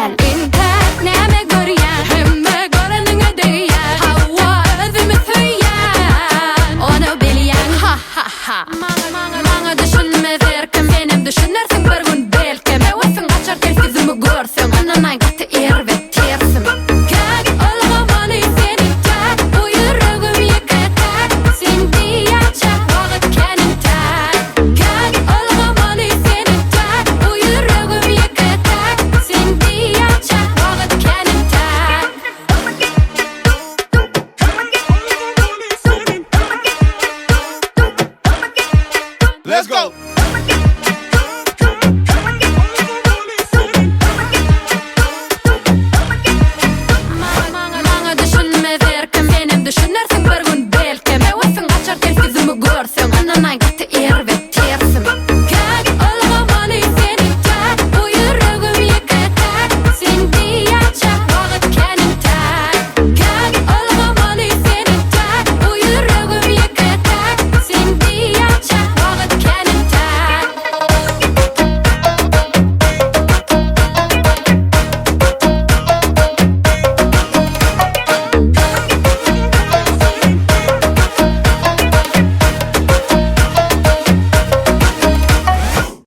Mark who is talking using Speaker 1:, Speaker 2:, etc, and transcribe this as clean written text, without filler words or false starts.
Speaker 1: gel. Inte näme görýän, hemme göreniňe diýen. Hawa özümi süýän, onu bilýän. Ha ha ha. Maňa düşünme berkim, benim düşünersiň bir gün belki. Mewesиň açar telfizimi görseň, ananan gaty erbe.